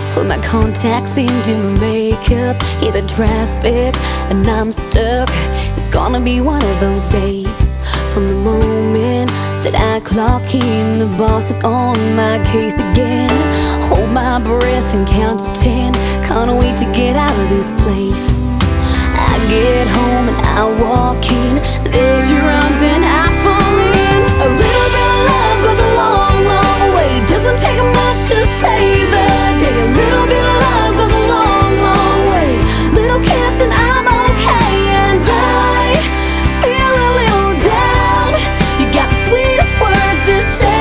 Put my contacts in, do my makeup, hear the traffic, and I'm stuck. It's gonna be one of those days. From the moment that I clock in, the boss is on my case again. Hold my breath and count to 10. Can't wait to get out of this place. I get home and I walk in. There's your arms and I fall in. A little bit of love goes a long, long way. Doesn't take much to save a day. A little bit of love goes a long, long way. Little kiss and I'm okay. And I feel a little down. You got the sweetest words to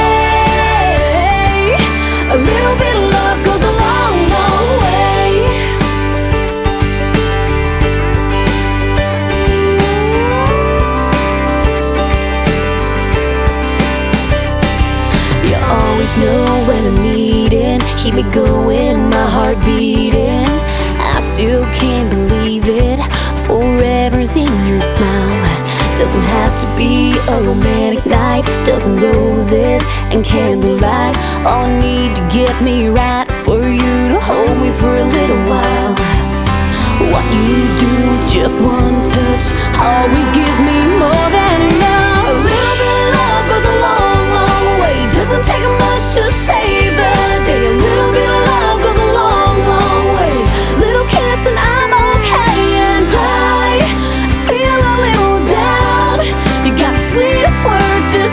say. A little bit of love goes a long, long way. You always know when I'm needing, keep me going, my heart beating. I still can't believe it, forever's in your smile. Doesn't have to be a romantic night, dozen roses and candlelight. All I need to get me right is for you to hold me for a little while. What you do with just one touch always gives me more than enough. A little bit of love goes a long, long way. Doesn't take much to save the day. A little bit of love goes a long, long way. Little kiss and I'm okay. And I feel a little down. You got the sweetest words to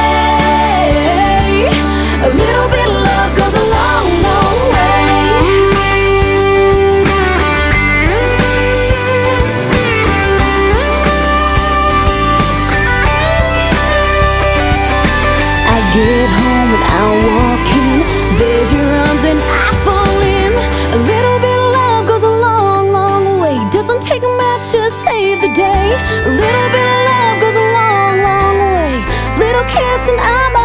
say. A little bit of love goes a long, long way. I get home and I walk in. There's your arms and I fall in. A little bit of love goes a long, long way. Doesn't take much to save the day. A little bit of love goes a long, long way. Little kiss and I'm